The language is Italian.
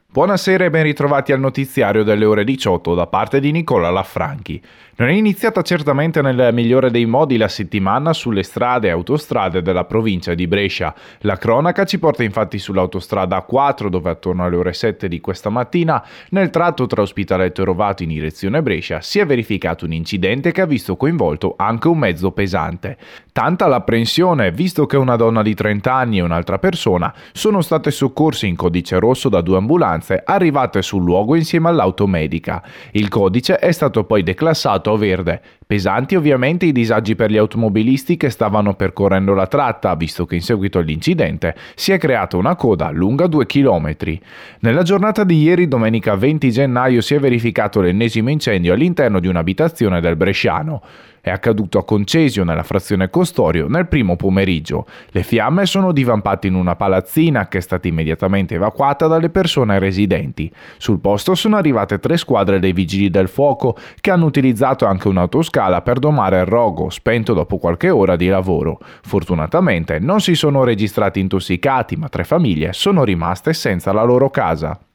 Buonasera e ben ritrovati al notiziario delle ore 18 da parte di Nicola Laffranchi. Non è iniziata certamente nel migliore dei modi la settimana sulle strade e autostrade della provincia di Brescia. La cronaca ci porta infatti sull'autostrada A4 dove attorno alle ore 7 di questa mattina, nel tratto tra Ospitaletto e Rovato in direzione Brescia, si è verificato un incidente che ha visto coinvolto anche un mezzo pesante. Tanta l'apprensione, visto che una donna di 30 anni e un'altra persona sono state soccorse in codice rosso da due ambulanze arrivate sul luogo insieme all'auto medica. Il codice è stato poi declassato a verde. Pesanti ovviamente i disagi per gli automobilisti che stavano percorrendo la tratta, visto che in seguito all'incidente si è creata una coda lunga 2 chilometri. Nella giornata di ieri, domenica 20 gennaio, si è verificato l'ennesimo incendio all'interno di un'abitazione del Bresciano. È accaduto a Concesio, nella frazione Costorio, nel primo pomeriggio. Le fiamme sono divampate in una palazzina che è stata immediatamente evacuata dalle persone residenti. Sul posto sono arrivate 3 squadre dei vigili del fuoco che hanno utilizzato anche un'autoscala per domare il rogo, spento dopo qualche ora di lavoro. Fortunatamente non si sono registrati intossicati, ma 3 famiglie sono rimaste senza la loro casa.